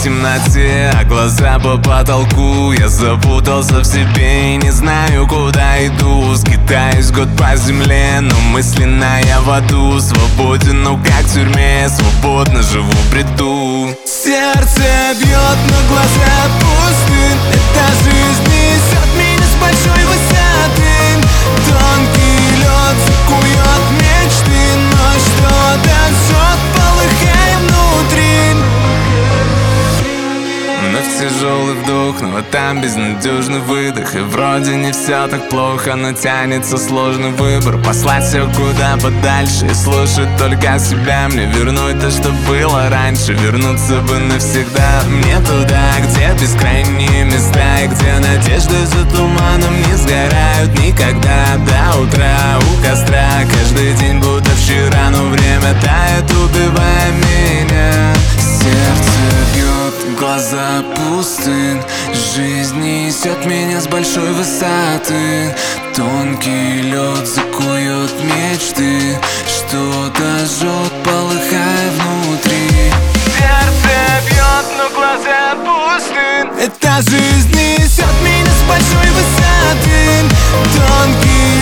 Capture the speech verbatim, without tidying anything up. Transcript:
темноте, а глаза по потолку. Я запутался в себе и не знаю, куда иду. Скитаюсь год по земле, но мысленно я в аду. Свободен, но как в тюрьме, свободно живу в бреду. Сердце бьет, но глаза пусты. Эта жизнь несет меня с большой высоты. Тонкий лед закует мечты, но что-то жжет, полыхая внутри. Вновь тяжелый вдох, но там безнадежный выдох. И вроде не все так плохо, но тянется сложный выбор. Послать все куда подальше и слушать только себя. Мне вернуть то, что было раньше, вернуться бы навсегда. Мне туда, где бескрайние места, и где надежды за туманом не сгорают никогда. До утра у костра, каждый день будто вчера, но время тает, убивая меня. Сердце бьет, глаза пусты. Жизнь несет меня с большой высоты. Тонкий лед закует мечты. Что-то жжет, полыхая внутри. Сердце бьет, но глаза пусты. Эта жизнь несет меня с большой высоты. Тонкий